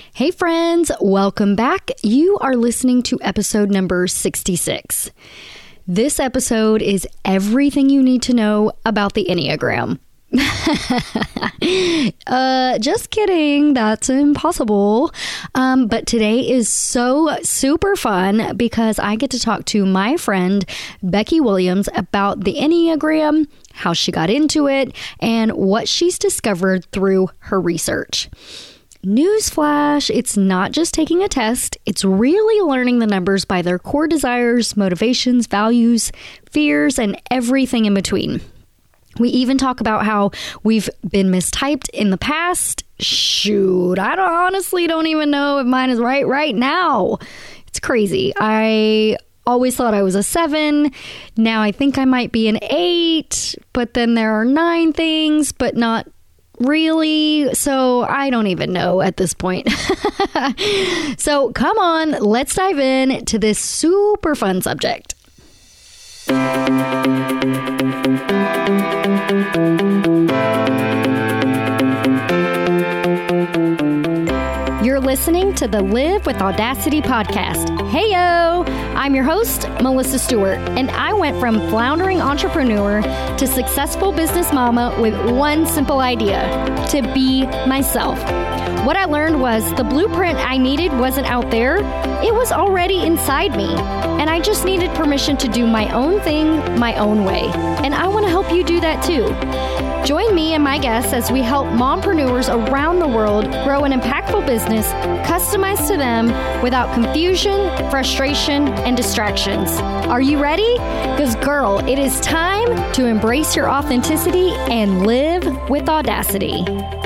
Hey friends, welcome back. You are listening to episode number 66. This episode is everything you need to know about the Enneagram. Just kidding. That's impossible. But today is so super fun because I get to talk to my friend Becky Williams about the Enneagram, how she got into it, and what she's discovered through her research. Newsflash, it's not just taking a test, it's really learning the numbers by their core desires, motivations, values, fears, and everything in between. We even talk about how we've been mistyped in the past. Shoot, I honestly don't even know if mine is right now. It's crazy. I always thought I was a 7. Now I think I might be an 8, but then there are 9 things, but not really, so I don't even know at this point. So come on, let's dive in to this super fun subject. You're listening to the Live with Audacity podcast. Heyo! I'm your host, Melissa Stewart, and I went from floundering entrepreneur to successful business mama with one simple idea: to be myself. What I learned was the blueprint I needed wasn't out there, it was already inside me. And I just needed permission to do my own thing, my own way. And I want to help you do that too. Join me and my guests as we help mompreneurs around the world grow an impactful business customized to them without confusion, frustration, and distractions. Are you ready? Because girl, it is time to embrace your authenticity and live with audacity.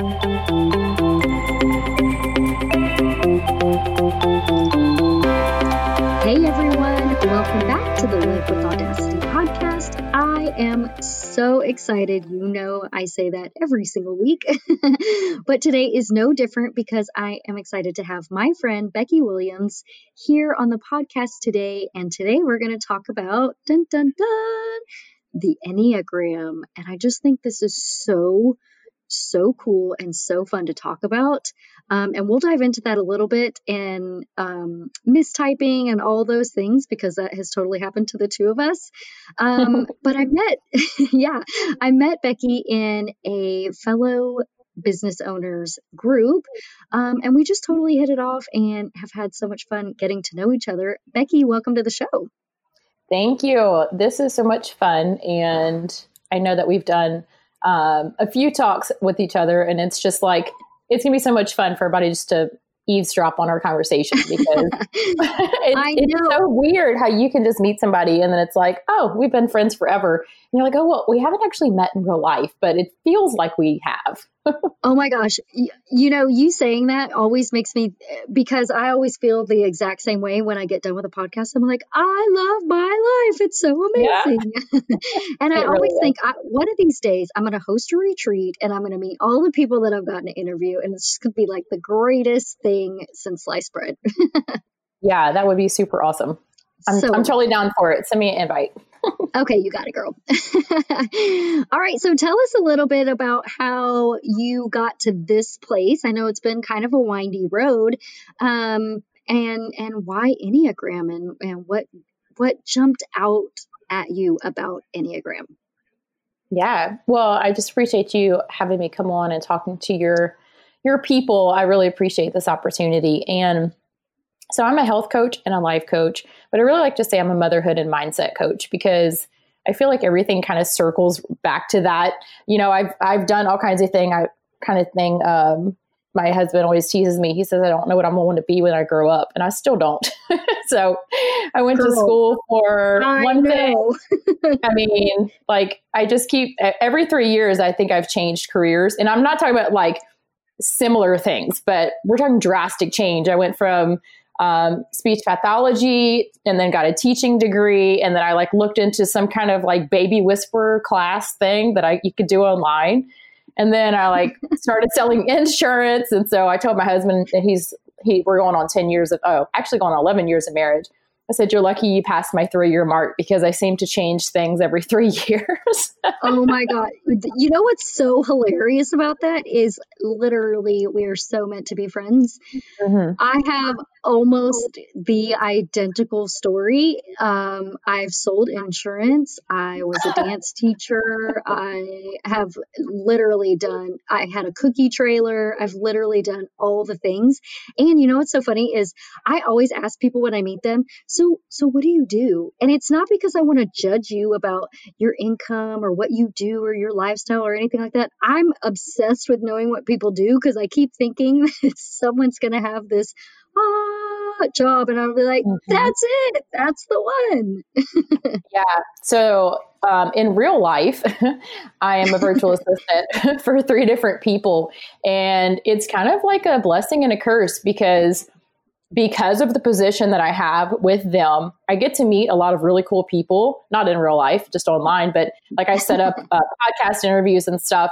Hey everyone, welcome back to the Live with Audacity podcast. I am so excited. You know, I say that every single week, but today is no different because I am excited to have my friend Becky Williams here on the podcast today. And today we're going to talk about the Enneagram. And I just think this is so cool and so fun to talk about. And we'll dive into that a little bit and mistyping and all those things because that has totally happened to the two of us. But I met Becky in a fellow business owners group. And we just totally hit it off and have had so much fun getting to know each other. Becky, welcome to the show. Thank you. This is so much fun. And I know that we've done a few talks with each other, and it's just like, it's going to be so much fun for everybody just to eavesdrop on our conversation because it's so weird how you can just meet somebody and then it's like, oh, we've been friends forever. And you're like, oh, well, we haven't actually met in real life, but it feels like we have. Oh my gosh. You know, you saying that always makes me, because I always feel the exact same way when I get done with a podcast. I'm like, I love my life. It's so amazing. Yeah. And I always think one of these days I'm going to host a retreat and I'm going to meet all the people that I've gotten to interview. And it's just going to be like the greatest thing since sliced bread. Yeah, that would be super awesome. I'm totally down for it. Send me an invite. Okay, you got it, girl. All right, so tell us a little bit about how you got to this place. I know it's been kind of a windy road, and why Enneagram and what jumped out at you about Enneagram? Yeah, well, I just appreciate you having me come on and talking to your people. I really appreciate this opportunity. And so I'm a health coach and a life coach, but I really like to say I'm a motherhood and mindset coach because I feel like everything kind of circles back to that. You know, I've done all kinds of thing. My husband always teases me. He says, I don't know what I'm going to be when I grow up. And I still don't. So I went to school for one thing. I mean, like I just keep every 3 years, I think I've changed careers, and I'm not talking about like similar things, but we're talking drastic change. I went from speech pathology and then got a teaching degree. And then I like looked into some kind of like baby whisperer class thing that you could do online. And then I like started selling insurance. And so I told my husband that we're going on 10 years actually going on 11 years of marriage. I said, you're lucky you passed my 3-year mark because I seem to change things every 3 years. Oh my God. You know what's so hilarious about that is literally we are so meant to be friends. Mm-hmm. I have almost the identical story. I've sold insurance. I was a dance teacher. I have literally I had a cookie trailer. I've literally done all the things. And you know what's so funny is I always ask people when I meet them, so what do you do? And it's not because I want to judge you about your income or what you do or your lifestyle or anything like that. I'm obsessed with knowing what people do because I keep thinking that someone's going to have this job, and I'll be like, that's it. That's the one. Yeah. So in real life, I am a virtual assistant for 3 different people. And it's kind of like a blessing and a curse because of the position that I have with them, I get to meet a lot of really cool people, not in real life, just online, but like I set up podcast interviews and stuff.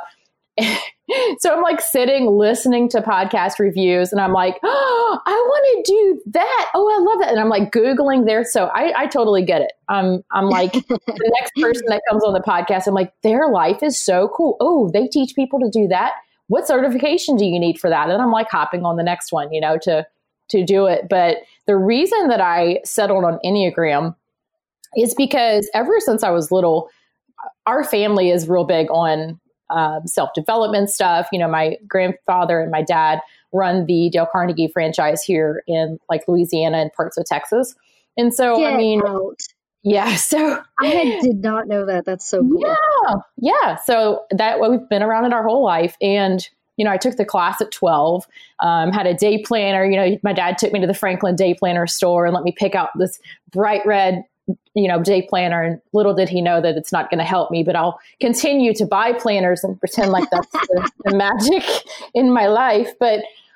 So I'm like sitting, listening to podcast reviews and I'm like, oh, I want to do that. Oh, I love that. And I'm like Googling there. So I totally get it. I'm like the next person that comes on the podcast. I'm like, their life is so cool. Oh, they teach people to do that. What certification do you need for that? And I'm like hopping on the next one, to do it. But the reason that I settled on Enneagram is because ever since I was little, our family is real big on self-development stuff. My grandfather and my dad run the Dale Carnegie franchise here in like Louisiana and parts of Texas. And so, yeah, so I did not know that. That's so cool. Yeah. So we've been around it our whole life. And, I took the class at 12, had a day planner. My dad took me to the Franklin Day Planner store and let me pick out this bright red day planner. And little did he know that it's not going to help me, but I'll continue to buy planners and pretend like that's the magic in my life. But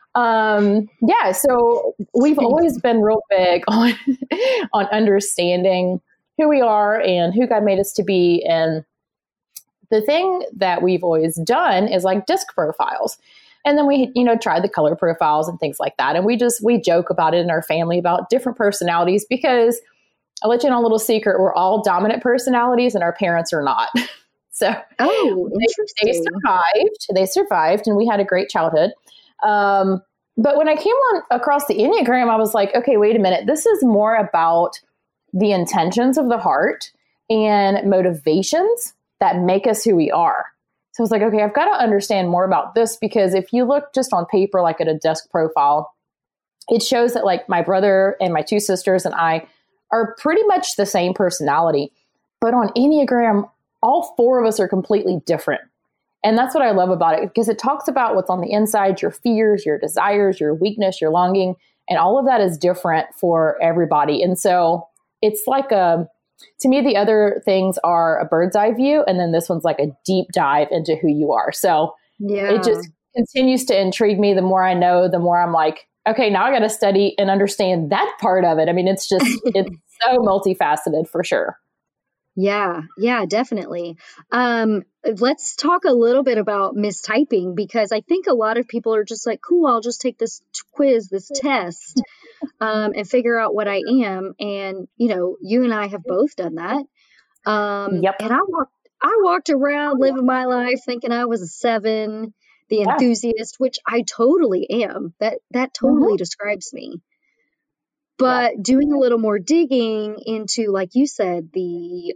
so we've always been real big on understanding who we are and who God made us to be. And the thing that we've always done is like disc profiles. And then we, tried the color profiles and things like that. And we joke about it in our family about different personalities because I'll let you in a little secret. We're all dominant personalities and our parents are not. So interesting. They survived and we had a great childhood. But when I came across the Enneagram, I was like, okay, wait a minute. This is more about the intentions of the heart and motivations that make us who we are. So I was like, okay, I've got to understand more about this because if you look just on paper, like at a desk profile, it shows that like my brother and my 2 sisters and I are pretty much the same personality. But on Enneagram, all 4 of us are completely different. And that's what I love about it because it talks about what's on the inside, your fears, your desires, your weakness, your longing, and all of that is different for everybody. And so it's like to me, the other things are a bird's eye view, and then this one's like a deep dive into who you are. So it just continues to intrigue me. The more I know, the more I'm like, okay, now I got to study and understand that part of it. I mean, it's so multifaceted for sure. Yeah, definitely. Let's talk a little bit about mistyping because I think a lot of people are just like, cool, I'll just take this quiz, this test, and figure out what I am. And, you and I have both done that. Yep. And I walked around living my life thinking I was a 7, the enthusiast, which I totally am. That totally describes me. But doing a little more digging into, like you said, the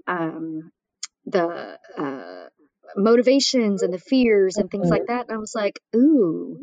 motivations and the fears and things like that, and I was like, ooh,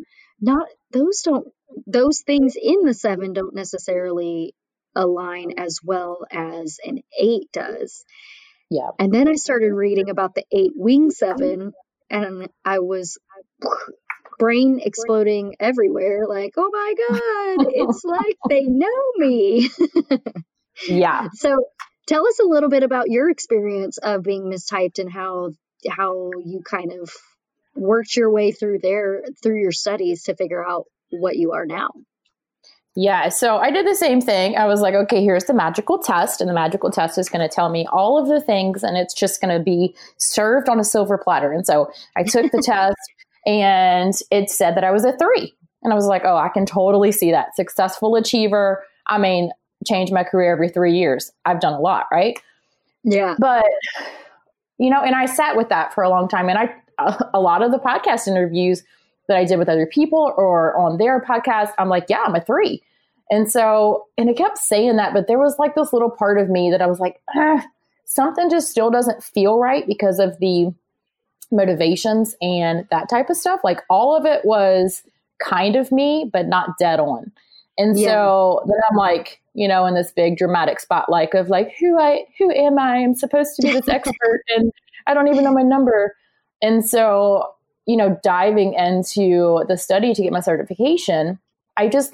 those things in the 7 don't necessarily align as well as an 8 does. Yeah. And then I started reading about the 8 wing 7, and I was brain exploding everywhere. Like, oh my God, it's like they know me. Yeah. So tell us a little bit about your experience of being mistyped and how you kind of worked your way through your studies to figure out what you are now. Yeah. So I did the same thing. I was like, okay, here's the magical test. And the magical test is going to tell me all of the things and it's just going to be served on a silver platter. And so I took the test and it said that I was a 3. And I was like, oh, I can totally see that. Successful achiever. I mean, change my career every 3 years. I've done a lot, right? Yeah. But, and I sat with that for a long time. And a lot of the podcast interviews that I did with other people or on their podcast, I'm like, yeah, I'm a 3. And so, and I kept saying that, but there was like this little part of me that I was like, something just still doesn't feel right because of the motivations and that type of stuff. Like all of it was kind of me, but not dead on. And so then I'm like, in this big dramatic spotlight of like, who am I? I'm supposed to be this expert and I don't even know my number. And so, diving into the study to get my certification, I just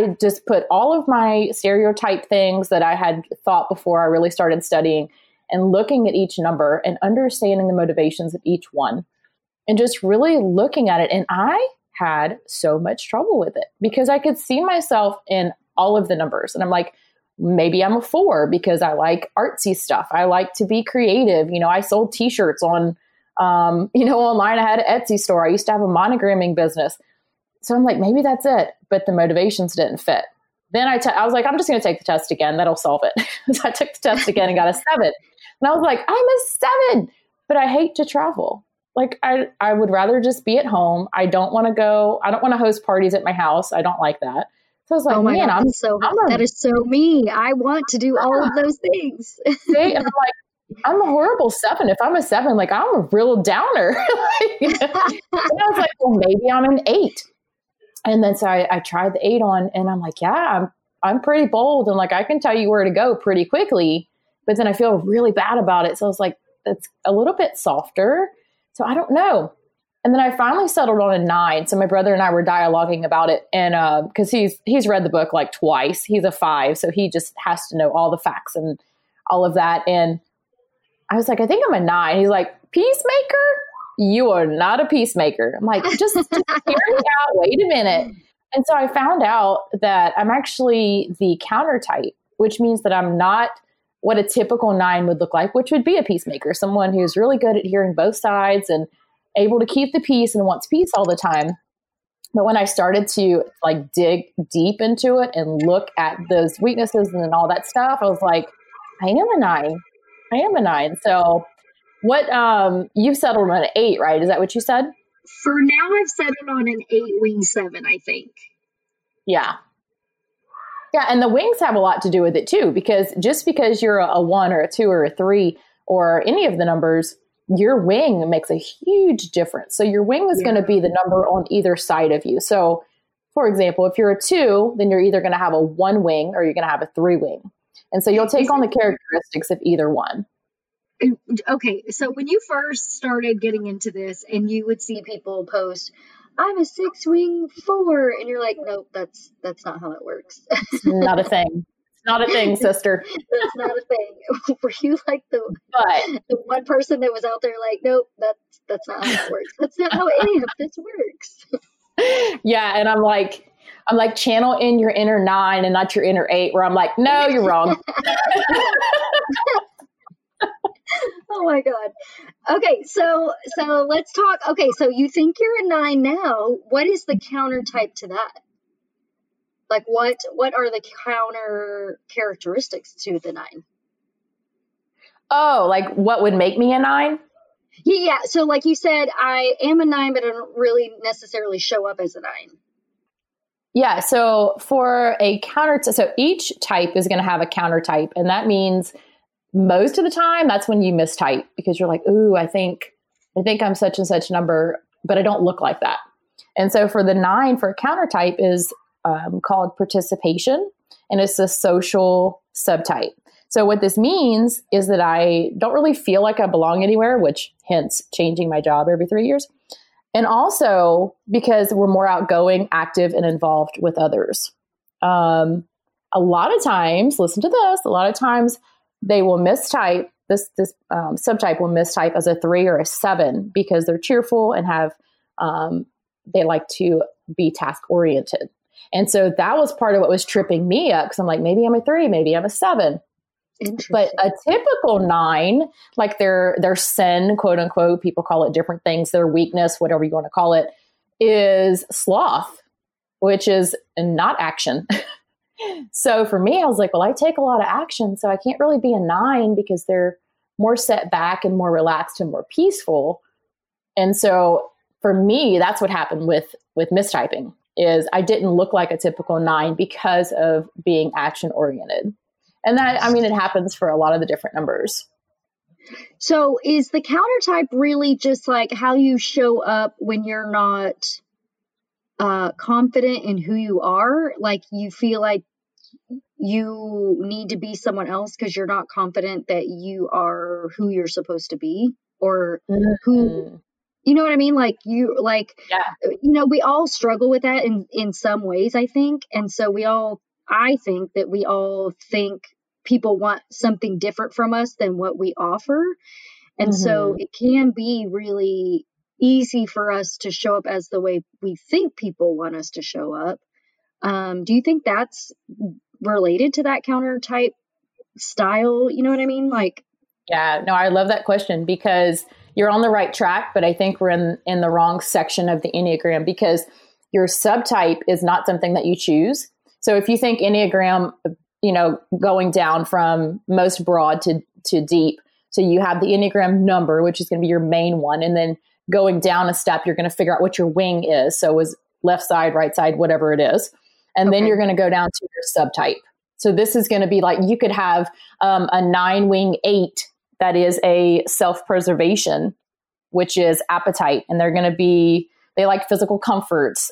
put all of my stereotype things that I had thought before I really started studying and looking at each number and understanding the motivations of each one and just really looking at it. And I had so much trouble with it because I could see myself in all of the numbers. And I'm like, maybe I'm a 4 because I like artsy stuff. I like to be creative. I sold t-shirts on, online. I had an Etsy store. I used to have a monogramming business. So I'm like, maybe that's it. But the motivations didn't fit. Then I was like, I'm just going to take the test again. That'll solve it. So I took the test again and got a 7. And I was like, I'm a 7, but I hate to travel. Like I would rather just be at home. I don't want to host parties at my house. I don't like that. So I was like, oh my God, that is so me. I want to do all of those things. See? And I'm like, I'm a horrible 7. If I'm a 7, like I'm a real downer. And I was like, well, maybe I'm an 8. And then so I tried the 8 on and I'm like, yeah, I'm pretty bold. And like, I can tell you where to go pretty quickly, but then I feel really bad about it. So I was like, that's a little bit softer. So I don't know. And then I finally settled on a 9. So my brother and I were dialoguing about it. And because he's read the book like twice. He's a 5. So he just has to know all the facts and all of that. And I was like, I think I'm a 9. He's like, peacemaker? You are not a peacemaker. I'm like, just hear me out. Wait a minute. And so I found out that I'm actually the counter type, which means that I'm not what a typical 9 would look like, which would be a peacemaker, someone who's really good at hearing both sides and able to keep the peace and wants peace all the time. But when I started to like dig deep into it and look at those weaknesses and all that stuff, I was like, I am a 9. I am a 9. So what, you've settled on an 8, right? Is that what you said? For now, I've settled on an 8 wing 7, I think. Yeah. Yeah. And the wings have a lot to do with it too, because just because you're a 1 or a 2 or a 3 or any of the numbers, your wing makes a huge difference. So your wing is going to be the number on either side of you. So for example, if you're a 2, then you're either going to have a 1 wing or you're going to have a 3 wing. And so you'll take on the characteristics of either one. Okay, so when you first started getting into this and you would see people post, I'm a 6 wing 4, and you're like, nope, that's not how it works. It's not a thing. It's not a thing, sister. That's not a thing. Were you like the one person that was out there like, nope, that's not how it works. That's not how any of this works. Yeah, and I'm like channel in your inner 9 and not your inner 8, where I'm like, no, you're wrong. Oh my God. Okay, so let's talk. Okay, so you think you're a 9 now. What is the counter type to that? Like what are the counter characteristics to the 9? Oh, like what would make me a 9? Yeah. So like you said, I am a 9, but I don't really necessarily show up as a 9. Yeah. So for a so each type is going to have a counter type, and that means most of the time, that's when you mistype because you're like, ooh, I think I'm such and such number, but I don't look like that. And so for the 9, for a counter type is called participation, and it's a social subtype. So what this means is that I don't really feel like I belong anywhere, which hence changing my job every 3 years. And also because we're more outgoing, active, and involved with others. A lot of times, listen to this, a lot of times they will mistype, this subtype will mistype as a 3 or a 7 because they're cheerful and have, they like to be task oriented. And so that was part of what was tripping me up because I'm like, maybe I'm a 3, maybe I'm a 7. But a typical 9, like their sin, quote unquote, people call it different things, their weakness, whatever you want to call it, is sloth, which is not action. So for me, I was like, well, I take a lot of action, so I can't really be a 9 because they're more set back and more relaxed and more peaceful. And so for me, that's what happened with mistyping is I didn't look like a typical 9 because of being action oriented. And that, I mean, it happens for a lot of the different numbers. So is the counter type really just like how you show up when you're not confident in who you are? Like you feel like you need to be someone else because you're not confident that you are who you're supposed to be, or who, you know what I mean? Like you, like, you know, we all struggle with that in some ways, I think. And so I think that we all think people want something different from us than what we offer. And so it can be really easy for us to show up as the way we think people want us to show up. Do you think that's related to that counter type style? You know what I mean? Like, yeah, no, I love that question because you're on the right track, but I think we're in the wrong section of the Enneagram because your subtype is not something that you choose. So if you think Enneagram, you know, going down from most broad to deep, so you have the Enneagram number, which is going to be your main one. And then going down a step, you're going to figure out what your wing is. So is left side, right side, whatever it is. And then you're going to go down to your subtype. So this is going to be like, you could have a 9 wing 8 that is a self-preservation, which is appetite. And they like physical comforts,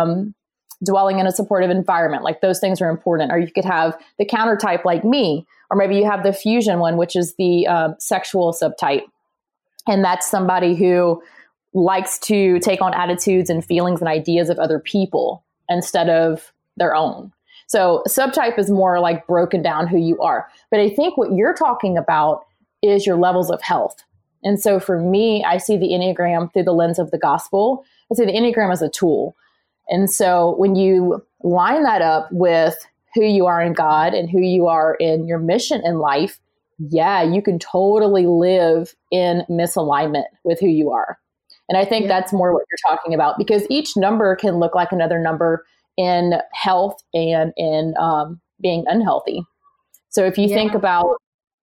dwelling in a supportive environment. Like those things are important. Or you could have the counter type like me, or maybe you have the fusion one, which is the sexual subtype. And that's somebody who likes to take on attitudes and feelings and ideas of other people instead of their own. So subtype is more like broken down who you are. But I think what you're talking about is your levels of health. And so for me, I see the Enneagram through the lens of the gospel. I see the Enneagram as a tool. And so when you line that up with who you are in God and who you are in your mission in life, yeah, you can totally live in misalignment with who you are. And I think that's more what you're talking about because each number can look like another number in health and in being unhealthy. So if you think about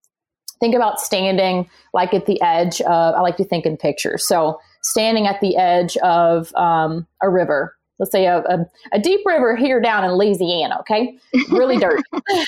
standing like at the edge of, I like to think in pictures. So standing at the edge of a river, let's say a deep river here down in Louisiana, okay? Really dirty.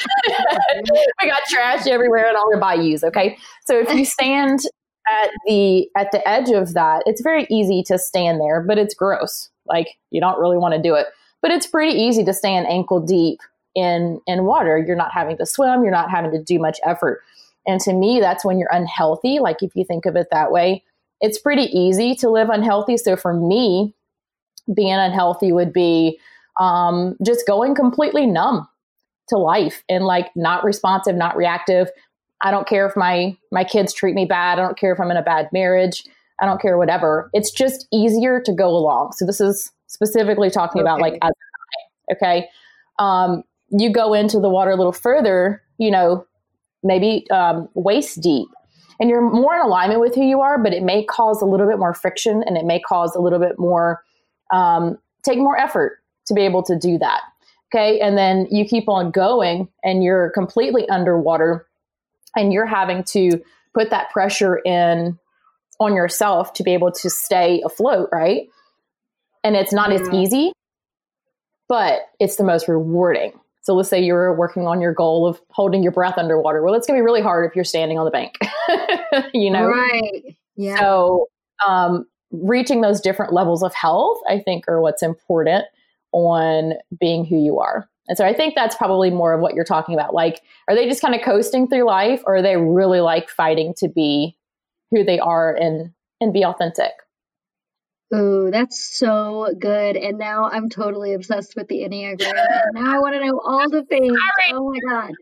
We got trash everywhere and all the bayous, okay? So if you stand at the edge of that, it's very easy to stand there, but it's gross. Like you don't really want to do it. But it's pretty easy to stand ankle deep in water. You're not having to swim. You're not having to do much effort. And to me, that's when you're unhealthy. Like if you think of it that way, it's pretty easy to live unhealthy. So for me, being unhealthy would be just going completely numb to life and like not responsive, not reactive. I don't care if my kids treat me bad. I don't care if I'm in a bad marriage. I don't care, whatever. It's just easier to go along. So this is specifically talking about like as a 9, okay? You go into the water a little further, you know, maybe waist deep, and you're more in alignment with who you are, but it may cause a little bit more friction and it may cause a little bit more, take more effort to be able to do that. Okay. And then you keep on going and you're completely underwater and you're having to put that pressure on yourself to be able to stay afloat. Right. And it's not as easy, but it's the most rewarding. So let's say you're working on your goal of holding your breath underwater. Well, it's going to be really hard if you're standing on the bank, you know? Right. Yeah. So reaching those different levels of health, I think, are what's important on being who you are. And so I think that's probably more of what you're talking about. Like, are they just kind of coasting through life, or are they really like fighting to be who they are and be authentic? Oh, that's so good. And now I'm totally obsessed with the Enneagram. And now I want to know all the things. Oh my God.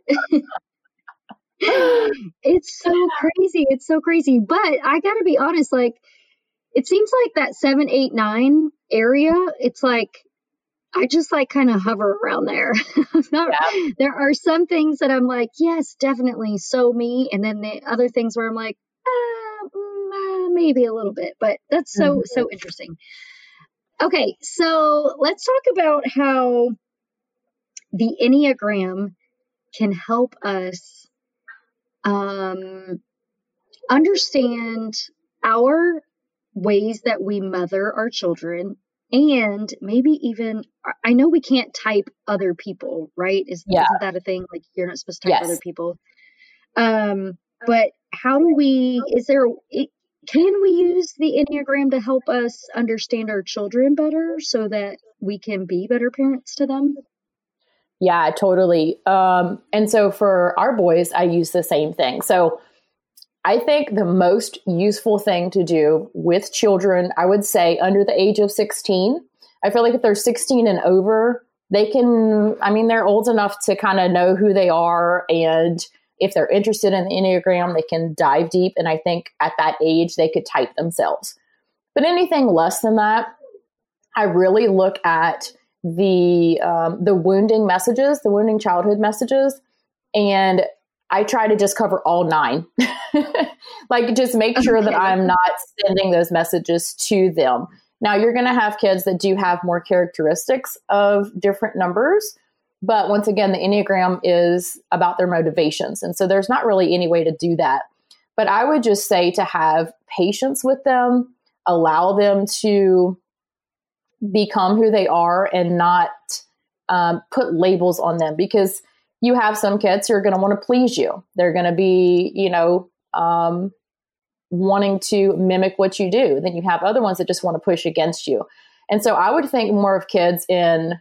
It's so crazy. It's so crazy. But I got to be honest, like, it seems like that 7, 8, 9 area, it's like, I just like kind of hover around there. There are some things that I'm like, yes, definitely so me. And then the other things where I'm like, maybe a little bit, but that's so interesting. Okay, so let's talk about how the Enneagram can help us understand our ways that we mother our children, and maybe even, I know we can't type other people, right? Isn't that a thing? Like, you're not supposed to type other people. But how do we, can we use the Enneagram to help us understand our children better so that we can be better parents to them? Yeah, totally. And so for our boys, I use the same thing. So I think the most useful thing to do with children, I would say under the age of 16, I feel like if they're 16 and over, they're old enough to kind of know who they are. And if they're interested in the Enneagram, they can dive deep. And I think at that age, they could type themselves. But anything less than that, I really look at the wounding messages, the wounding childhood messages, and I try to just cover all 9. Like, just make sure that I'm not sending those messages to them. Now, you're going to have kids that do have more characteristics of different numbers. But once again, the Enneagram is about their motivations. And so there's not really any way to do that. But I would just say to have patience with them, allow them to become who they are and not put labels on them, because you have some kids who are going to want to please you. They're going to be, wanting to mimic what you do. Then you have other ones that just want to push against you. And so I would think more of kids in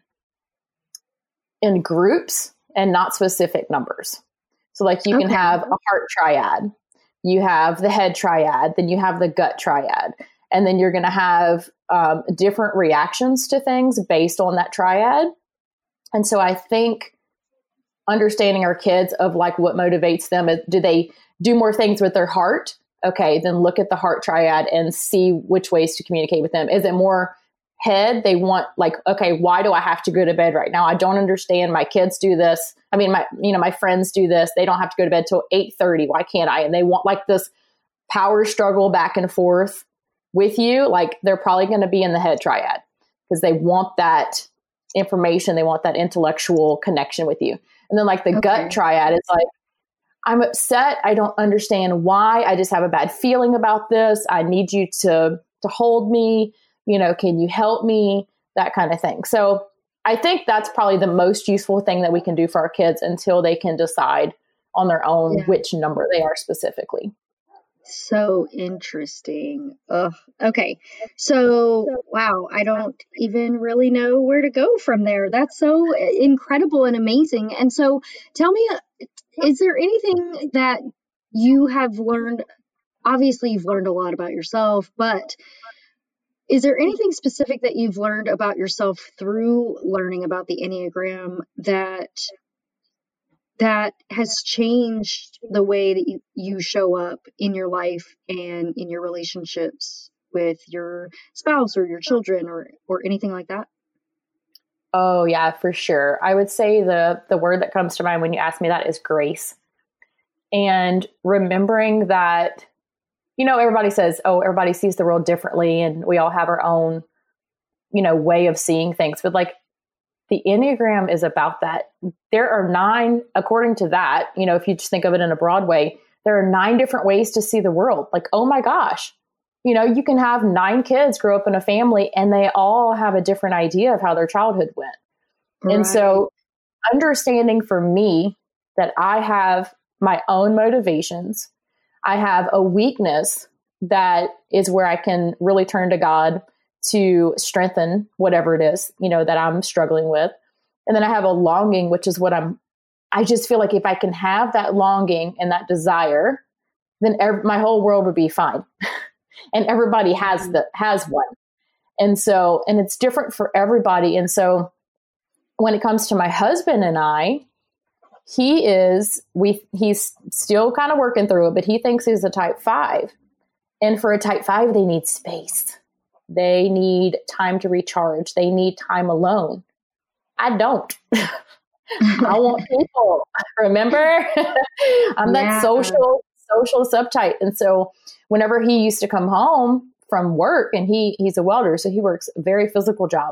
groups and not specific numbers. So like you can have a heart triad, you have the head triad, then you have the gut triad. And then you're going to have different reactions to things based on that triad. And so I think understanding our kids of like what motivates them, do they do more things with their heart? Okay, then look at the heart triad and see which ways to communicate with them. Is it more head? They want like, okay, why do I have to go to bed right now? I don't understand. My kids do this. I mean, my friends do this. They don't have to go to bed till 8:30. Why can't I? And they want like this power struggle back and forth with you. Like, they're probably going to be in the head triad because they want that information. They want that intellectual connection with you. And then like the gut triad is like, I'm upset. I don't understand why. I just have a bad feeling about this. I need you to hold me. Can you help me? That kind of thing. So I think that's probably the most useful thing that we can do for our kids until they can decide on their own which number they are specifically. So interesting. Okay. So, wow, I don't even really know where to go from there. That's so incredible and amazing. And so tell me, is there anything that you have learned? Obviously, you've learned a lot about yourself, but is there anything specific that you've learned about yourself through learning about the Enneagram that has changed the way that you show up in your life and in your relationships with your spouse or your children or anything like that? Oh, yeah, for sure. I would say the word that comes to mind when you ask me that is grace. And remembering that, everybody says, oh, everybody sees the world differently and we all have our own, way of seeing things. But like, the Enneagram is about that. There are 9, according to that, if you just think of it in a broad way, there are 9 different ways to see the world. Like, oh my gosh, you can have 9 kids grow up in a family and they all have a different idea of how their childhood went. Right. And so understanding for me that I have my own motivations, I have a weakness that is where I can really turn to God to strengthen whatever it is, that I'm struggling with. And then I have a longing, which is what I just feel like if I can have that longing and that desire, then my whole world would be fine. And everybody has one. And so, and it's different for everybody. And so when it comes to my husband and I, he's still kind of working through it, but he thinks he's a type 5. And for a type 5, they need space. They need time to recharge. They need time alone. I don't. I want people. Remember? I'm that social subtype. And so whenever he used to come home from work, and he's a welder, so he works a very physical job. So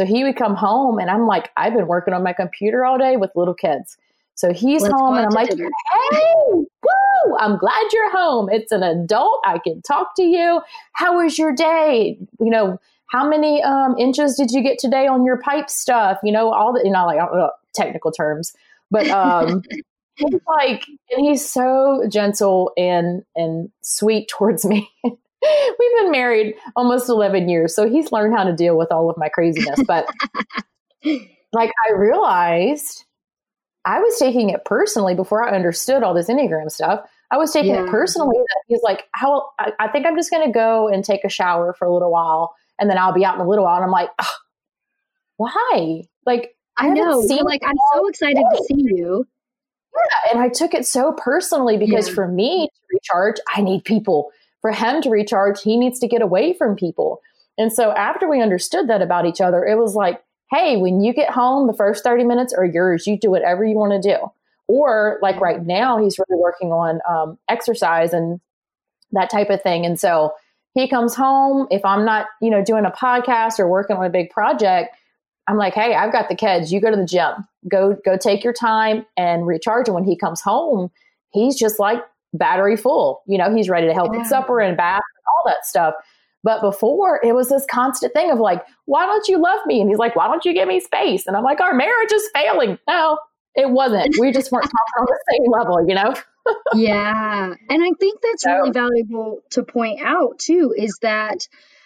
So he would come home and I'm like, I've been working on my computer all day with little kids. So he's home and I'm like, hey, woo, I'm glad you're home. It's an adult. I can talk to you. How was your day? How many inches did you get today on your pipe stuff? All the, like, I don't know technical terms, but he's like, and he's so gentle and sweet towards me. We've been married almost 11 years, so he's learned how to deal with all of my craziness. But like, I realized I was taking it personally before I understood all this Enneagram stuff. I was taking it personally that he's like, I think I'm just going to go and take a shower for a little while, and then I'll be out in a little while. And I'm like, why? Like, I know. You're like, I'm so excited to see you. Yeah, and I took it so personally because for me to recharge, I need people. For him to recharge, he needs to get away from people. And so after we understood that about each other, it was like, hey, when you get home, the first 30 minutes are yours. You do whatever you want to do. Or like right now, he's really working on exercise and that type of thing. And so he comes home. If I'm not, doing a podcast or working on a big project, I'm like, hey, I've got the kids. You go to the gym. Go take your time and recharge. And when he comes home, he's just like battery full. He's ready to help with supper and bath and all that stuff. But before, it was this constant thing of like, why don't you love me? And he's like, why don't you give me space? And I'm like, our marriage is failing. No, it wasn't. We just weren't talking on the same level, Yeah. And I think that's really valuable to point out too, is that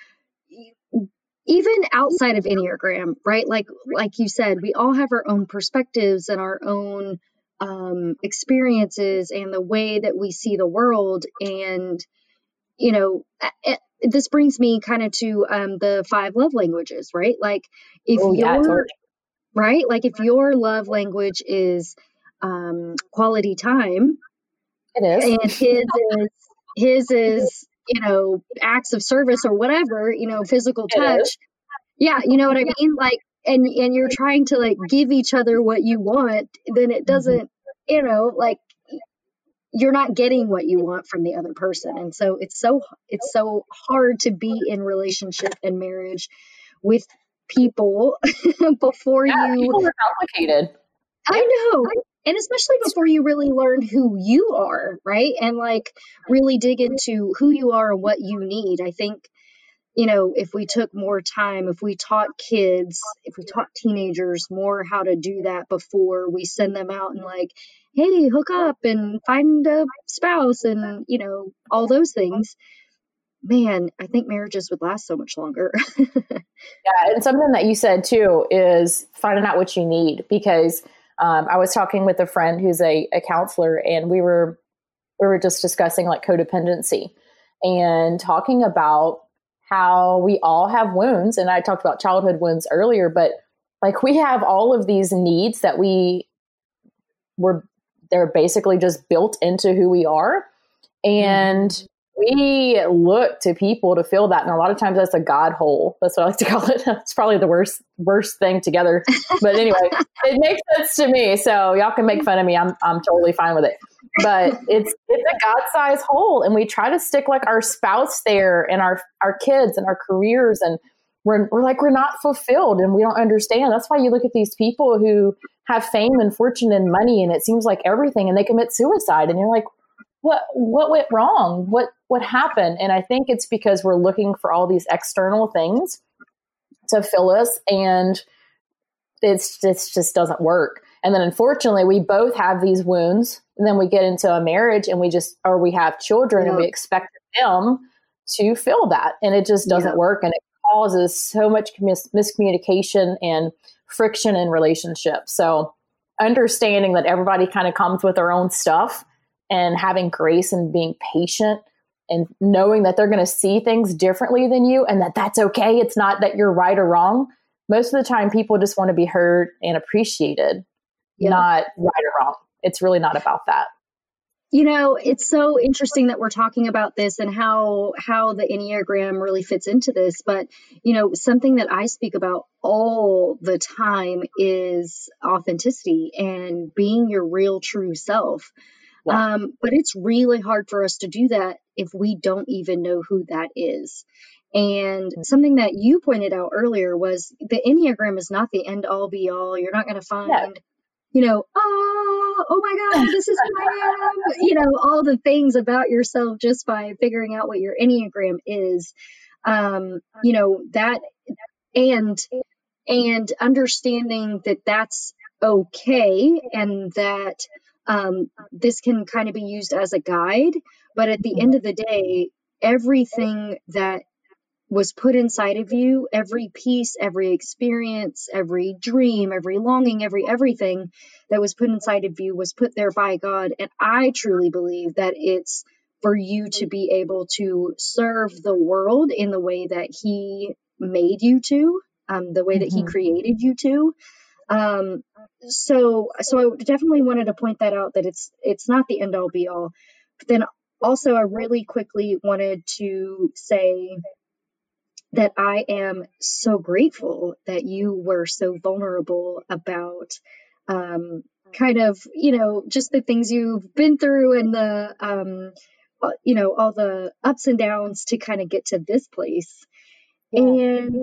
even outside of Enneagram, right? Like you said, we all have our own perspectives and our own experiences and the way that we see the world. And, this brings me kind of to the 5 love languages, right? Like if right? Like if your love language is quality time, it is. And his is, acts of service or whatever, physical touch. Yeah. You know what I mean? Like, and you're trying to like give each other what you want, then it doesn't, like you're not getting what you want from the other person. And so it's so hard to be in relationship and marriage with people before people are complicated. I know. And especially before you really learn who you are, right? And like really dig into who you are and what you need. I think, if we took more time, if we taught kids, if we taught teenagers more how to do that before we send them out and like, hey, hook up and find a spouse and, all those things, man, I think marriages would last so much longer. Yeah. And something that you said too is finding out what you need, because I was talking with a friend who's a counselor, and we were just discussing like codependency and talking about how we all have wounds. And I talked about childhood wounds earlier, but like we have all of these needs that they're basically just built into who we are. And we look to people to fill that. And a lot of times that's a God hole. That's what I like to call it. It's probably the worst thing together. But anyway, it makes sense to me. So y'all can make fun of me. I'm totally fine with it. But it's a God-sized hole. And we try to stick like our spouse there and our kids and our careers. And we're not fulfilled and we don't understand. That's why you look at these people who have fame and fortune and money, and it seems like everything, and they commit suicide. And you're like, what went wrong? What happened? And I think it's because we're looking for all these external things to fill us, and it just doesn't work. And then unfortunately, we both have these wounds, and then we get into a marriage and we have children and we expect them to fill that, and it just doesn't work. And it causes so much miscommunication and friction in relationships. So understanding that everybody kind of comes with their own stuff, and having grace and being patient and knowing that they're going to see things differently than you, and that's okay. It's not that you're right or wrong. Most of the time people just want to be heard and appreciated, not right or wrong. It's really not about that. It's so interesting that we're talking about this and how the Enneagram really fits into this. But, something that I speak about all the time is authenticity and being your real true self. But it's really hard for us to do that if we don't even know who that is. And something that you pointed out earlier was the Enneagram is not the end all be all. You're not going to find, oh my God, this is who I am. All the things about yourself just by figuring out what your Enneagram is. That and understanding that that's okay, and that this can kind of be used as a guide. But at the end of the day, everything that was put inside of you, every piece, every experience, every dream, every longing, everything that was put inside of you was put there by God. And I truly believe that it's for you to be able to serve the world in the way that He made you to, the way that He created you to. So I definitely wanted to point that out, that it's not the end all be all. But then also I really quickly wanted to say that I am so grateful that you were so vulnerable about kind of, just the things you've been through and the, all the ups and downs to kind of get to this place. Yeah. And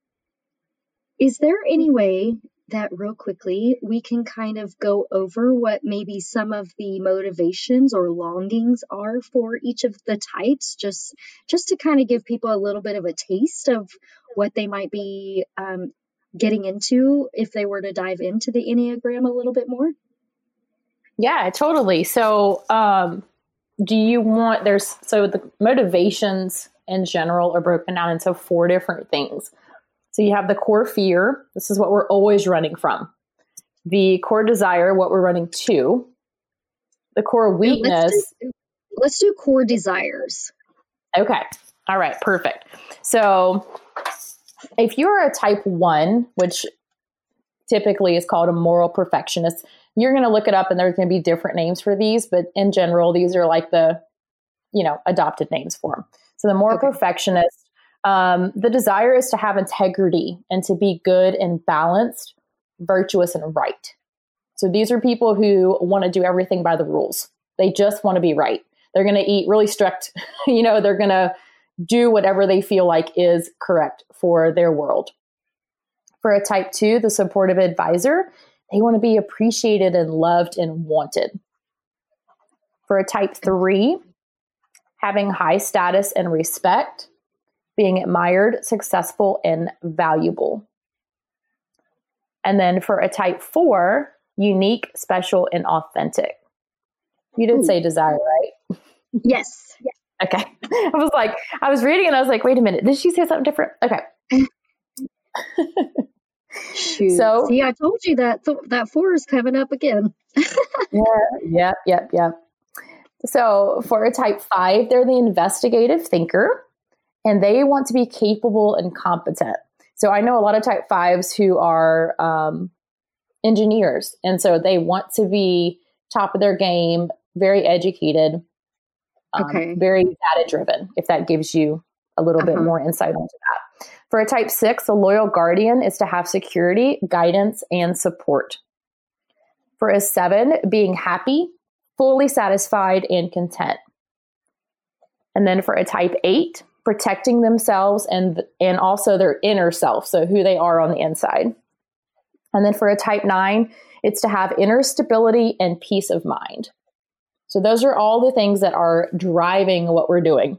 is there any way that real quickly we can kind of go over what maybe some of the motivations or longings are for each of the types, just to kind of give people a little bit of a taste of what they might be getting into if they were to dive into the Enneagram a little bit more? Yeah, totally. So do you want, so the motivations in general are broken down into 4 different things. So you have the core fear. This is what we're always running from. The core desire, what we're running to. The core weakness. Let's do core desires. Okay. All right. Perfect. So if you're a type 1, which typically is called a moral perfectionist, you're going to look it up and there's going to be different names for these, but in general, these are like the, adopted names for them. So the moral perfectionist, the desire is to have integrity and to be good and balanced, virtuous and right. So these are people who want to do everything by the rules. They just want to be right. They're going to eat really strict, they're going to do whatever they feel like is correct for their world. For a type 2, the supportive advisor, they want to be appreciated and loved and wanted. For a type 3, having high status and respect, being admired, successful, and valuable. And then for a type 4, unique, special, and authentic. You did say desire, right? Yes. Okay. I was reading and I was like, wait a minute, did she say something different? Okay. Shoot. So, see, I told you that 4 is coming up again. Yeah. So for a type 5, they're the investigative thinker. And they want to be capable and competent. So I know a lot of type 5s who are engineers. And so they want to be top of their game, very educated, very data driven, if that gives you a little bit more insight into that. For a type 6, a loyal guardian is to have security, guidance, and support. For a 7, being happy, fully satisfied, and content. And then for a type 8, protecting themselves and also their inner self, so who they are on the inside. And then for a type 9, it's to have inner stability and peace of mind. So those are all the things that are driving what we're doing.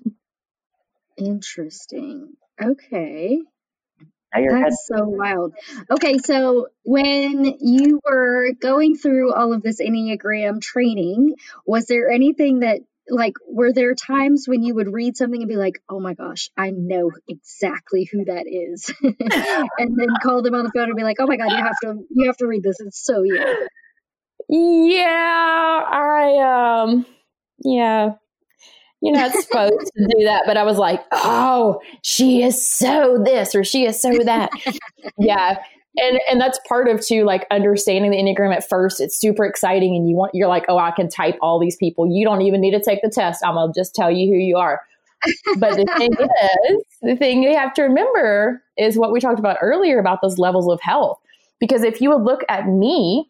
Interesting. Okay. That's so wild. Okay, so when you were going through all of this Enneagram training, was there anything that, were there times when you would read something and be like, oh my gosh, I know exactly who that is? And then call them on the phone and be like, oh my God, you have to read this. It's so you. Yeah, you're not supposed to do that. But I was like, oh, she is so this or she is so that. Yeah. And that's part of too, understanding the Enneagram at first. It's super exciting. And you're like, oh, I can type all these people. You don't even need to take the test. I'm going to just tell you who you are. But the thing you have to remember is what we talked about earlier about those levels of health. Because if you would look at me,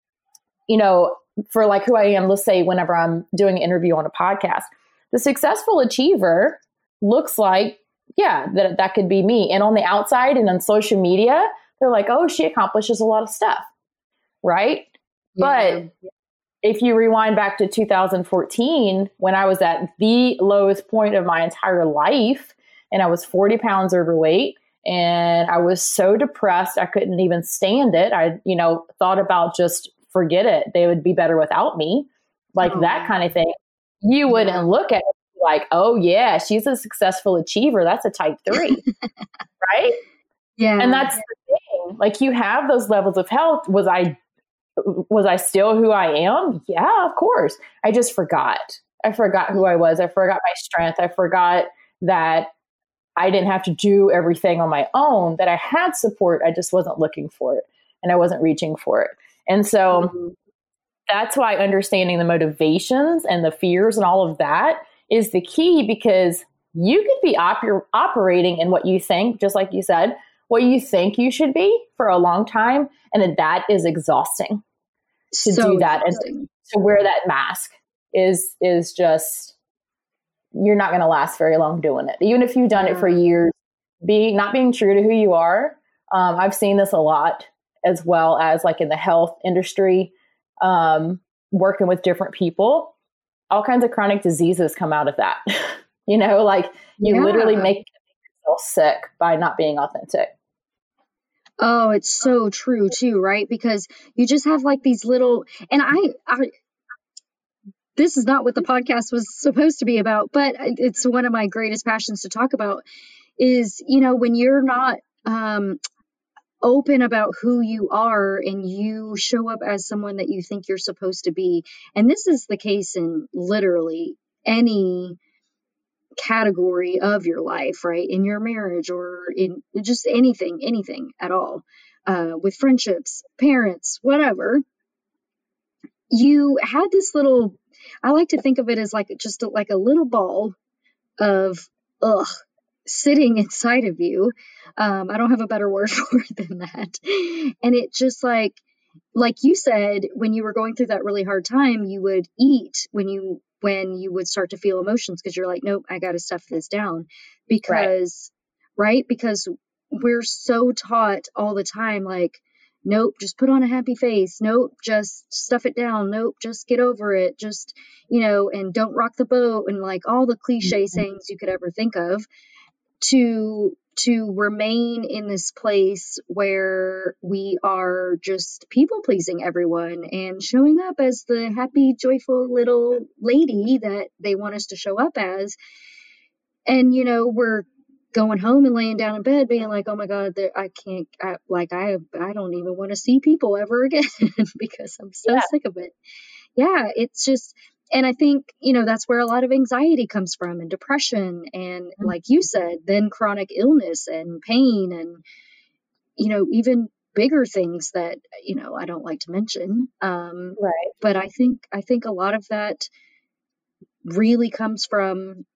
for who I am, let's say whenever I'm doing an interview on a podcast, the successful achiever looks like yeah, that could be me. And on the outside and on social media, they're like, oh, she accomplishes a lot of stuff. Right. Yeah. But if you rewind back to 2014, when I was at the lowest point of my entire life, and I was 40 pounds overweight, and I was so depressed, I couldn't even stand it. I, thought about just forget it. They would be better without me, like that kind of thing. You wouldn't look at it like, oh yeah, she's a successful achiever. That's a type 3, right? Yeah. And that's the thing. Like, you have those levels of health. Was I still who I am? Yeah, of course. I just forgot. I forgot who I was. I forgot my strength. I forgot that I didn't have to do everything on my own, that I had support. I just wasn't looking for it, and I wasn't reaching for it. And so that's why understanding the motivations and the fears and all of that is the key, because you could be operating in what you think, just like you said, what you think you should be for a long time. And that is exhausting to do that. And to wear that mask is just, you're not going to last very long doing it. Even if you've done it for years, not being true to who you are. I've seen this a lot, as well as like in the health industry, working with different people, all kinds of chronic diseases come out of that. Like you literally make yourself sick by not being authentic. Oh, it's so true too, right? Because you just have like these little, and I this is not what the podcast was supposed to be about, but it's one of my greatest passions to talk about is, when you're not open about who you are and you show up as someone that you think you're supposed to be. And this is the case in literally any category of your life, right? In your marriage or in just anything at all, with friendships, parents, whatever. You had this little, I like to think of it as like just like a little ball of sitting inside of you. I don't have a better word for it than that. And it just like you said, when you were going through that really hard time, you would eat when you would start to feel emotions, because you're like, nope, I got to stuff this down, because because we're so taught all the time, like, nope, just put on a happy face. Nope, just stuff it down. Nope, just get over it. Just, and don't rock the boat, and like all the cliche sayings you could ever think of, to remain in this place where we are just people pleasing everyone and showing up as the happy, joyful little lady that they want us to show up as. And, we're going home and laying down in bed being like, oh my God, I don't even want to see people ever again because I'm so sick of it. Yeah, it's just, and I think, that's where a lot of anxiety comes from, and depression, and like you said, then chronic illness and pain, and, even bigger things that, I don't like to mention. But I think a lot of that really comes from,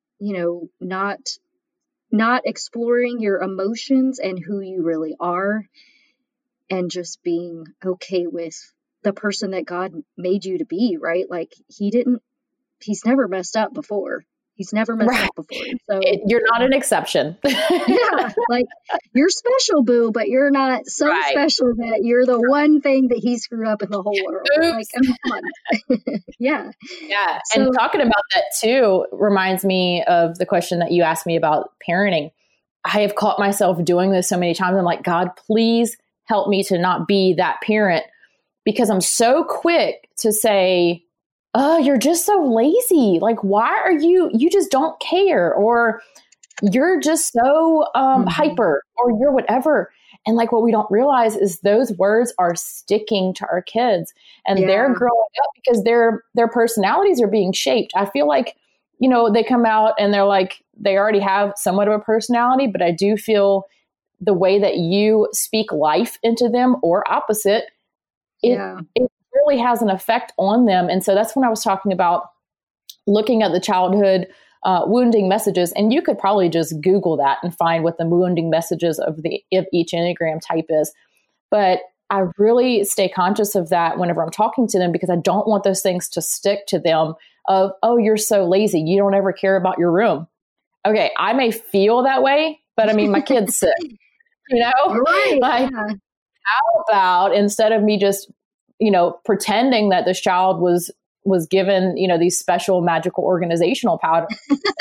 not exploring your emotions and who you really are, and just being okay with the person that God made you to be, right? Like he's never messed up before. He's never messed up before. So you're not an exception. Yeah. Like, you're special, boo, but you're not so special that you're the one thing that he screwed up in the whole world. Oops. Like, come on. Yeah. Yeah. And talking about that too reminds me of the question that you asked me about parenting. I have caught myself doing this so many times. I'm like, God, please help me to not be that parent, because I'm so quick to say, oh, you're just so lazy. Like, why are you just don't care, or you're just so hyper, or you're whatever. And like, what we don't realize is those words are sticking to our kids, and they're growing up because their personalities are being shaped. I feel like, they come out and they're like, they already have somewhat of a personality, but I do feel the way that you speak life into them, or opposite, it really has an effect on them. And so that's when I was talking about looking at the childhood wounding messages. And you could probably just Google that and find what the wounding messages of each Enneagram type is. But I really stay conscious of that whenever I'm talking to them, because I don't want those things to stick to them of, oh, you're so lazy. You don't ever care about your room. okay, I may feel that way, but I mean, my kid's sick, you know, Right. like, Yeah. how about instead of me just, pretending that this child was given, these special magical organizational powers,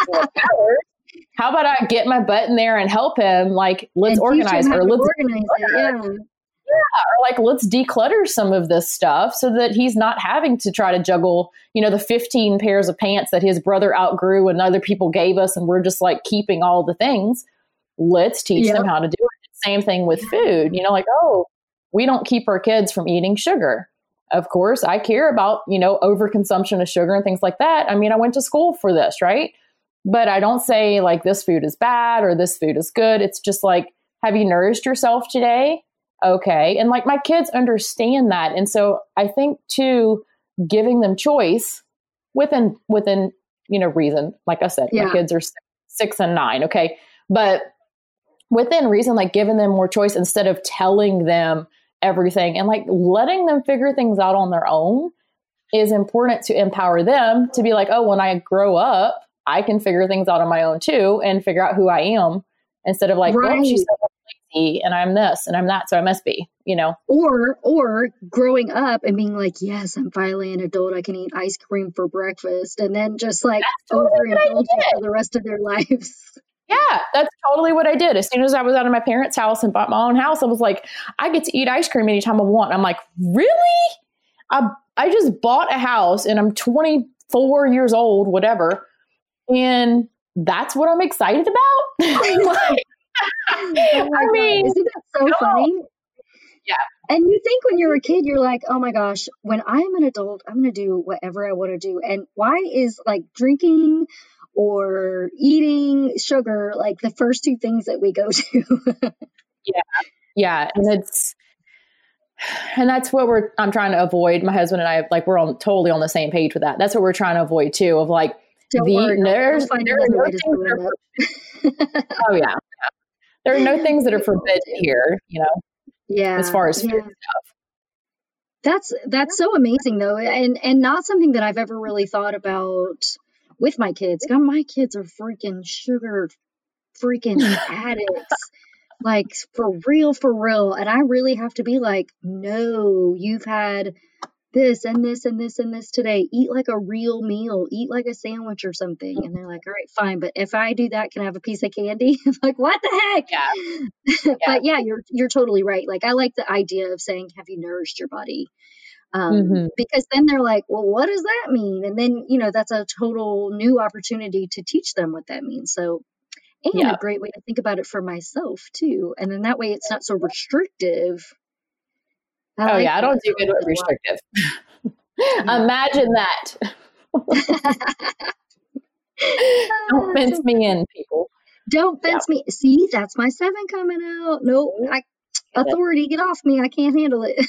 how about I get my butt in there and help him? Like, let's organize, or let's organize it. Yeah. or like, let's declutter some of this stuff so that he's not having to try to juggle, the 15 pairs of pants that his brother outgrew and other people gave us. And we're just like keeping all the things. Let's teach them how to do it. Same thing with food, like, oh, we don't keep our kids from eating sugar. Of course, I care about, overconsumption of sugar and things like that. I mean, I went to school for this, right? But I don't say like this food is bad or this food is good. It's just like, have you nourished yourself today? Okay. And like, my kids understand that. And so I think too, giving them choice within, reason, like I said, my kids are 6 and 9. Okay. But within reason, like giving them more choice instead of telling them everything, and like letting them figure things out on their own is important to empower them to be like, oh, when I grow up, I can figure things out on my own too and figure out who I am, instead of like, well, she's so lazy and I'm this and I'm that, so I must be, Or growing up and being like, yes, I'm finally an adult. I can eat ice cream for breakfast, and then just like overindulge for the rest of their lives. Yeah, that's totally what I did. As soon as I was out of my parents' house and bought my own house, I was like, I get to eat ice cream anytime I want. I'm like, really? I just bought a house and I'm 24 years old, whatever. And that's what I'm excited about. Like, I mean, isn't that so funny? Yeah. And you think when you're a kid, you're like, oh my gosh, when I'm an adult, I'm going to do whatever I want to do. And why is like drinking or eating sugar like the first two things that we go to? Yeah. And that's what I'm trying to avoid. My husband and I, like, we're totally on the same page with that. That's what we're trying to avoid too, of like, there are no oh yeah. There are no things that are forbidden here, as far as food stuff. That's so amazing though. And not something that I've ever really thought about with my kids. God, my kids are freaking sugar addicts. Like for real. And I really have to be like, no, you've had this and this and this and this today. Eat like a real meal. Eat like a sandwich or something. And they're like, all right, fine. But if I do that, can I have a piece of candy? Like, what the heck? Yeah. But yeah, you're totally right. Like, I like the idea of saying, have you nourished your body? Because then they're like, well, what does that mean? And then, that's a total new opportunity to teach them what that means. So, and a great way to think about it for myself too. And then that way it's not so restrictive. I don't do good with restrictive. Imagine that. Don't fence me in, people. Don't fence me. See, that's my 7 coming out. Nope. Authority, get off me. I can't handle it.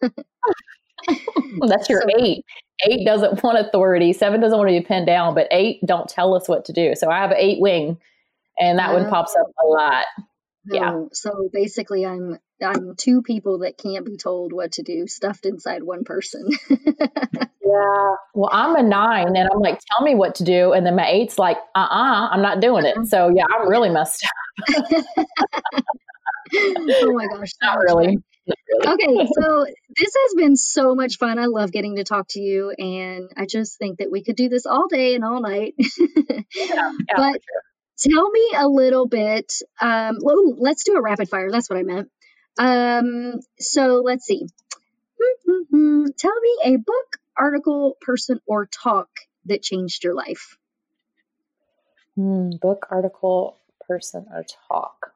That's your 8. 8 doesn't want authority. 7 doesn't want to be pinned down, but 8 don't tell us what to do. So I have an 8 wing, and that one pops up a lot. No. Yeah. So basically, I'm 2 people that can't be told what to do, stuffed inside one person. Yeah. Well, I'm a 9, and I'm like, tell me what to do, and then my 8's like, I'm not doing it. So yeah, I'm really messed up. Oh my gosh. Not really. Okay, so this has been so much fun. I love getting to talk to you, and I just think that we could do this all day and all night. But tell me a little bit. Let's do a rapid fire. That's what I meant. So let's see. Tell me a book, article, person, or talk that changed your life. Book, article, person, or talk.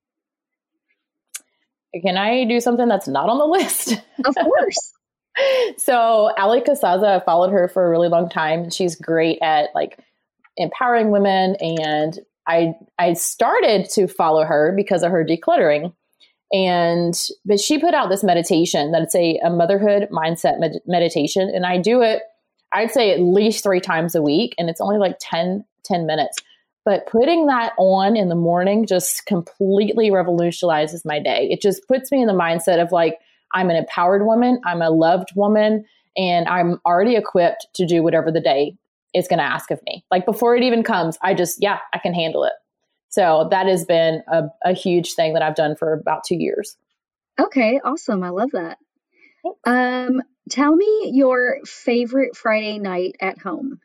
Can I do something that's not on the list? Of course. So Ali Casaza, I followed her for a really long time. She's great at like empowering women. And I started to follow her because of her decluttering. But she put out this meditation that's a motherhood mindset meditation. And I do it, I'd say at least 3 times a week. And it's only like 10 minutes. But putting that on in the morning just completely revolutionizes my day. It just puts me in the mindset of like, I'm an empowered woman, I'm a loved woman, and I'm already equipped to do whatever the day is going to ask of me. Like before it even comes, I can handle it. So that has been a huge thing that I've done for about 2 years. Okay, awesome. I love that. Tell me your favorite Friday night at home.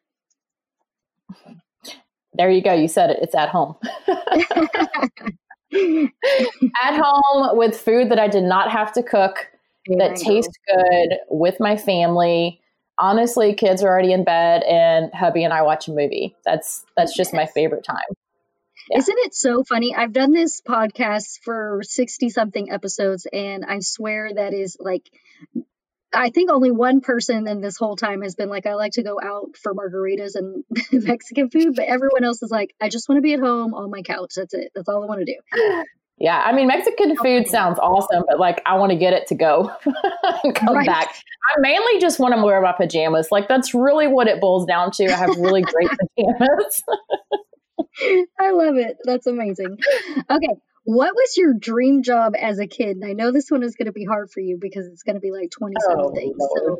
There you go. You said it. It's at home. At home with food that I did not have to cook, that tastes good, with my family. Honestly, kids are already in bed and hubby and I watch a movie. That's just my favorite time. Yeah. Isn't it so funny? I've done this podcast for 60 something episodes, and I swear that is like, I think only one person in this whole time has been like, I like to go out for margaritas and Mexican food, but everyone else is like, I just want to be at home on my couch. That's it. That's all I want to do. Yeah. I mean, Mexican food sounds awesome, but like, I want to get it to go and come back. I mainly just want to wear my pajamas. Like, that's really what it boils down to. I have really great pajamas. I love it. That's amazing. Okay. What was your dream job as a kid? And I know this one is going to be hard for you because it's going to be like 27 things. No.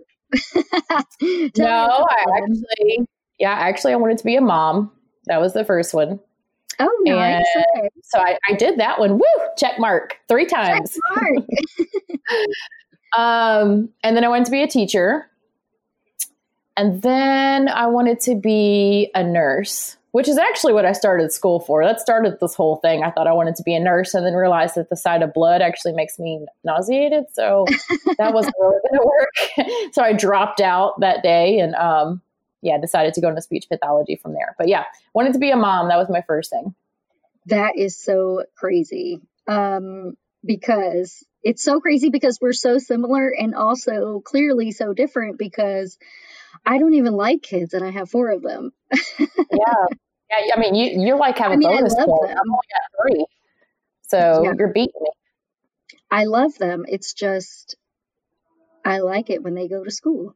So actually I wanted to be a mom. That was the first one. Oh, nice. Okay. So I did that one. Woo! Check mark 3 times. Check mark. And then I wanted to be a teacher. And then I wanted to be a nurse, which is actually what I started school for. That started this whole thing. I thought I wanted to be a nurse and then realized that the sight of blood actually makes me nauseated. So that wasn't really going to work. So I dropped out that day and decided to go into speech pathology from there. But yeah, wanted to be a mom. That was my first thing. That is so crazy. Because it's so crazy because we're so similar and also clearly so different because I don't even like kids and I have 4 of them. Yeah, I mean, you like have a bonus point. I've only got 3. So you're beating me. I love them. It's just, I like it when they go to school.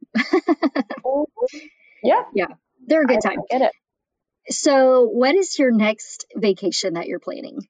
Yeah. They're a good time. I get it. So what is your next vacation that you're planning?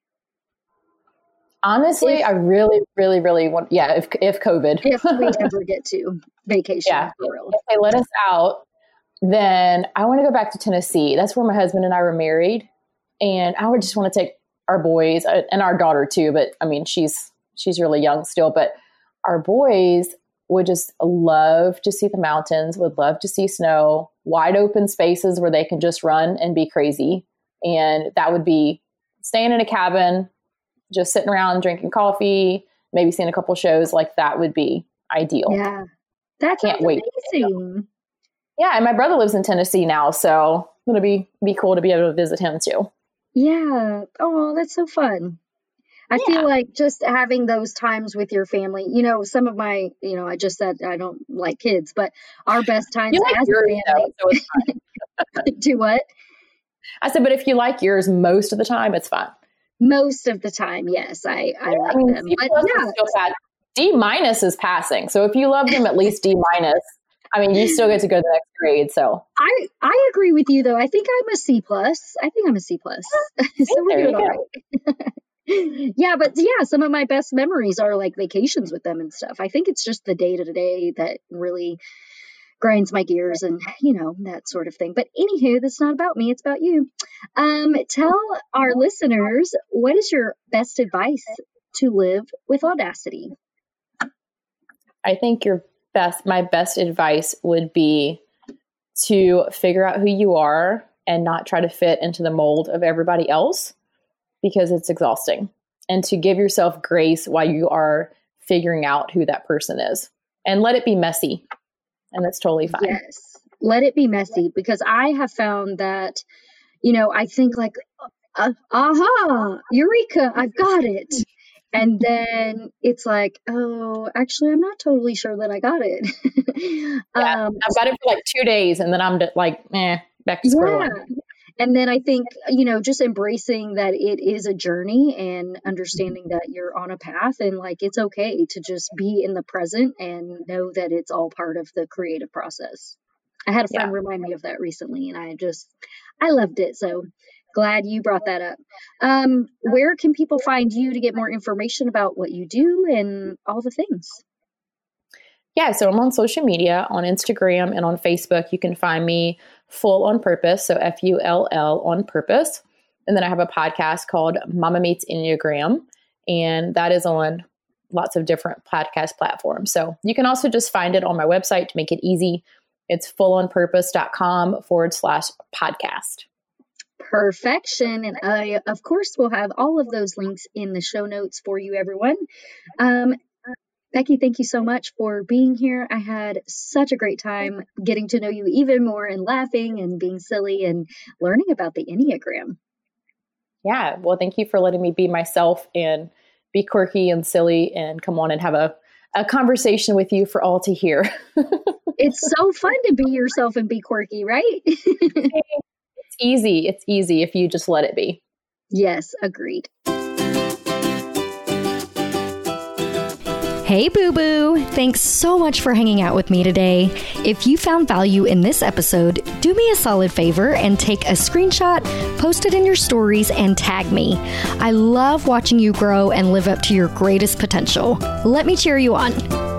Honestly, I really, really, really want, if COVID. If we ever get to vacation. If they let us out, then I want to go back to Tennessee. That's where my husband and I were married. And I would just want to take our boys and our daughter too. But I mean, she's really young still, but our boys would just love to see the mountains, would love to see snow, wide open spaces where they can just run and be crazy. And that would be staying in a cabin, just sitting around drinking coffee, maybe seeing a couple shows. Like that would be ideal. Yeah. That's amazing. Yeah, and my brother lives in Tennessee now, so it's going to be cool to be able to visit him too. Yeah. Oh, that's so fun. I feel like just having those times with your family, some of my, I just said I don't like kids, but our best times as a family. So it's fine. Do what? I said, but if you like yours most of the time, it's fine. Most of the time, yes, I like them. But D- is passing. So if you love them at least D-, I mean, you still get to go to the next grade. So I agree with you though. I think I'm a C+. I think I'm a C+. So we're doing all right. Yeah, but some of my best memories are like vacations with them and stuff. I think it's just the day-to-day that really grinds my gears and, that sort of thing. But anywho, that's not about me. It's about you. Tell our listeners, what is your best advice to live with audacity? I think my best advice would be to figure out who you are and not try to fit into the mold of everybody else because it's exhausting, and to give yourself grace while you are figuring out who that person is and let it be messy. And that's totally fine. Yes. Let it be messy because I have found that, I think like, aha, eureka, I've got it. And then it's like, oh, actually, I'm not totally sure that I got it. I've got it for like 2 days and then I'm back to square one. And then I think, just embracing that it is a journey and understanding that you're on a path and like, it's okay to just be in the present and know that it's all part of the creative process. I had a friend remind me of that recently and I loved it. So glad you brought that up. Where can people find you to get more information about what you do and all the things? Yeah, so I'm on social media, on Instagram and on Facebook. You can find me Full on Purpose. So FULL on Purpose. And then I have a podcast called Mama Meets Enneagram. And that is on lots of different podcast platforms. So you can also just find it on my website to make it easy. It's fullonpurpose.com/podcast. Perfection. And I, of course, will have all of those links in the show notes for you, everyone. Becky, thank you so much for being here. I had such a great time getting to know you even more and laughing and being silly and learning about the Enneagram. Yeah. Well, thank you for letting me be myself and be quirky and silly and come on and have a conversation with you for all to hear. It's so fun to be yourself and be quirky, right? It's easy. It's easy if you just let it be. Yes, agreed. Hey, Boo Boo! Thanks so much for hanging out with me today. If you found value in this episode, do me a solid favor and take a screenshot, post it in your stories, and tag me. I love watching you grow and live up to your greatest potential. Let me cheer you on.